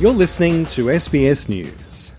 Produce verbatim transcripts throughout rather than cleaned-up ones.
You're listening to S B S News.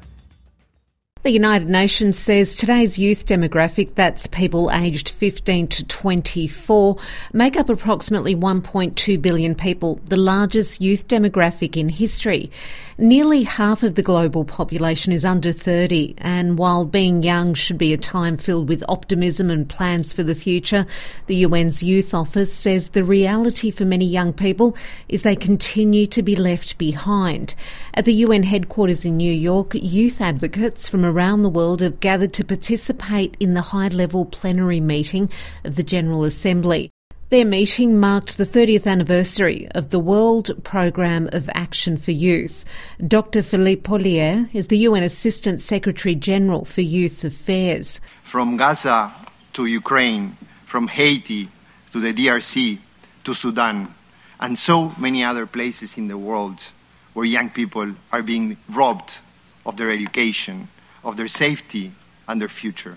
The United Nations says today's youth demographic, that's people aged fifteen to twenty-four, make up approximately one point two billion people, the largest youth demographic in history. Nearly half of the global population is under thirty, and while being young should be a time filled with optimism and plans for the future, the U N's Youth Office says the reality for many young people is they continue to be left behind. At the U N headquarters in New York, youth advocates from around the world have gathered to participate in the high-level plenary meeting of the General Assembly. Their meeting marked the thirtieth anniversary of the World Programme of Action for Youth. Doctor Philippe Pollier is the U N Assistant Secretary-General for Youth Affairs. From Gaza to Ukraine, from Haiti to the D R C to Sudan, and so many other places in the world where young people are being robbed of their education, of their safety and their future.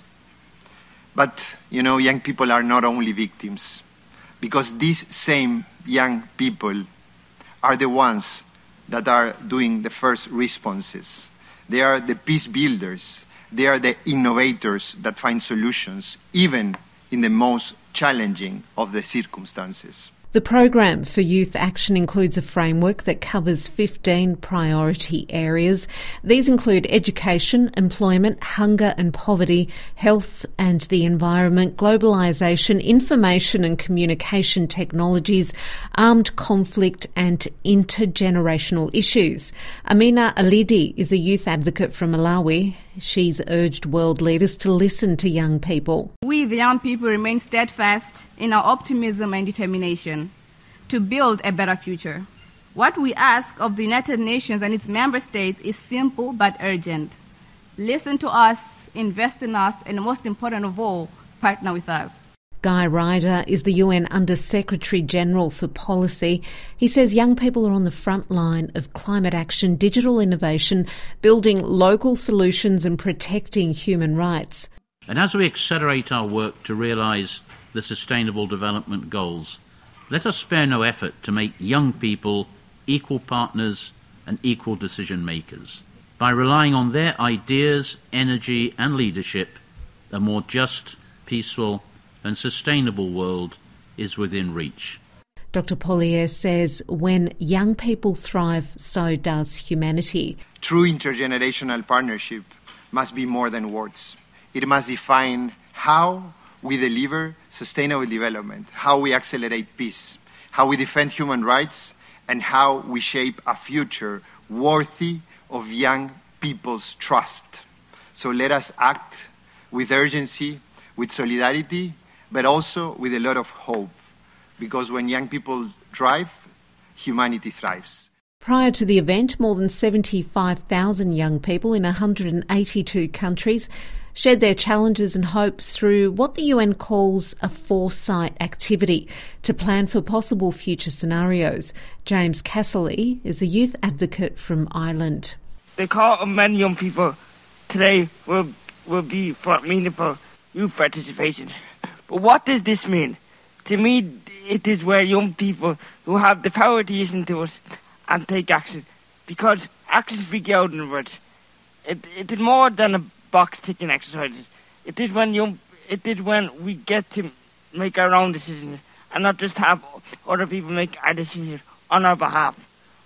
But, you know, young people are not only victims, because these same young people are the ones that are doing the first responses. They are the peace builders. They are the innovators that find solutions, even in the most challenging of the circumstances. The Programme for Youth Action includes a framework that covers fifteen priority areas. These include education, employment, hunger and poverty, health and the environment, globalisation, information and communication technologies, armed conflict and intergenerational issues. Amina Alidi is a youth advocate from Malawi. She's urged world leaders to listen to young people. We, the young people, remain steadfast in our optimism and determination to build a better future. What we ask of the United Nations and its member states is simple but urgent. Listen to us, invest in us, and most important of all, partner with us. Guy Ryder is the U N Under-Secretary-General for Policy. He says young people are on the front line of climate action, digital innovation, building local solutions and protecting human rights. And as we accelerate our work to realise the Sustainable Development Goals, let us spare no effort to make young people equal partners and equal decision makers. By relying on their ideas, energy and leadership, a more just, peaceful and sustainable world is within reach. Doctor Pollier says when young people thrive, so does humanity. True intergenerational partnership must be more than words. It must define how we deliver sustainable development, how we accelerate peace, how we defend human rights, and how we shape a future worthy of young people's trust. So let us act with urgency, with solidarity, but also with a lot of hope, because when young people thrive, humanity thrives. Prior to the event, more than seventy-five thousand young people in one hundred eighty-two countries shared their challenges and hopes through what the U N calls a foresight activity to plan for possible future scenarios. James Casserly is a youth advocate from Ireland. The call of many young people today will, will be for meaningful youth participation. But what does this mean? To me, it is where young people who have the power to listen to us and take action. Because action speaks louder than words. It, it is more than a box ticking exercise. It is when young, it is when we get to make our own decisions and not just have other people make our decisions on our behalf.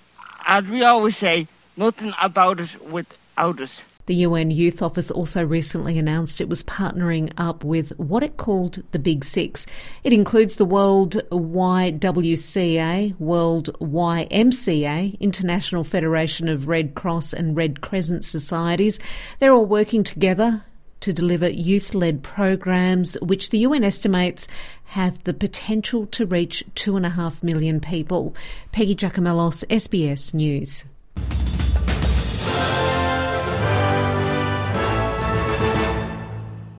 As we always say, nothing about us without us. The U N Youth Office also recently announced it was partnering up with what it called the Big Six. It includes the World Y W C A, World Y M C A, International Federation of Red Cross and Red Crescent Societies. They're all working together to deliver youth-led programs, which the U N estimates have the potential to reach two and a half million people. Peggy Giacomellos, S B S News.